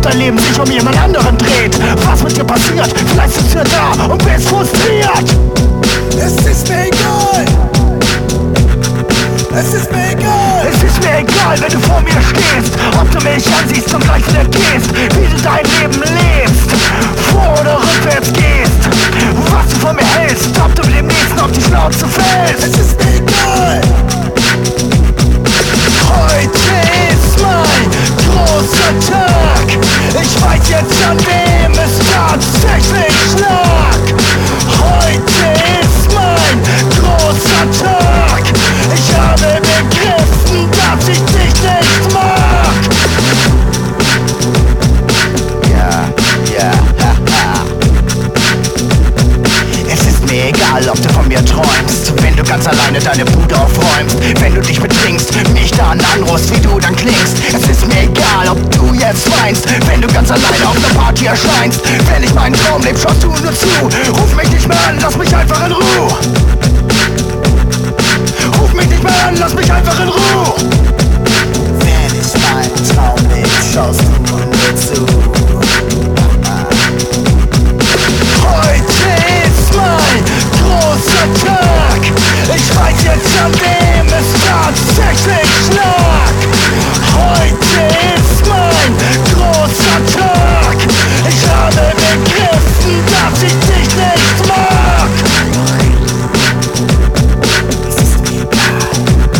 dein Leben sich um jemand anderen dreht. Was mit dir passiert? Vielleicht sitzt du da und bist frustriert. Es ist mir egal. Es ist mir egal. Es ist mir egal, wenn du vor mir stehst, ob du mich ansiehst und gleich wieder gehst, wie du dein Leben lebst, vor oder rückwärts gehst, was du von mir hältst, ob du mit dem nächsten auf die Schnauze fällst. Es ist mir egal. Heute ist mein großer Tag. Ich weiß jetzt, an wem es tatsächlich lag. Heute ist mein großer Tag. Ich habe begriffen, dass ich dich nicht mag. Ja, haha. Es ist mir egal, ob du von mir träumst, wenn du ganz alleine deine Bude aufräumst, wenn du dich betrinkst, mich dann anrufst, wie du dann klingst. Es ist mir egal, ob du jetzt weinst, wenn du ganz alleine auf der Party erscheinst. Wenn ich meinen Traum leb, schaust du nur zu. Ruf mich nicht mehr an, lass mich einfach in Ruhe. Ruf mich nicht mehr an, lass mich einfach in Ruhe. Wenn ich meinen Traum leb, schaust du nur zu. Heute ist mein großer Tag. Ich weiß jetzt, an wem es tatsächlich lag. Heute ist mein großer Tag. Ich habe begriffen, dass ich dich nicht mag. Es ist mir egal.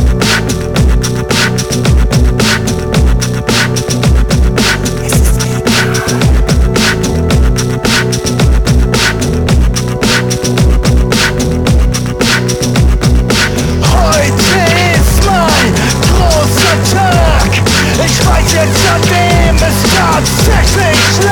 Es ist mir egal. Heute ist mein großer Tag. Ich weiß jetzt, an wem es tatsächlich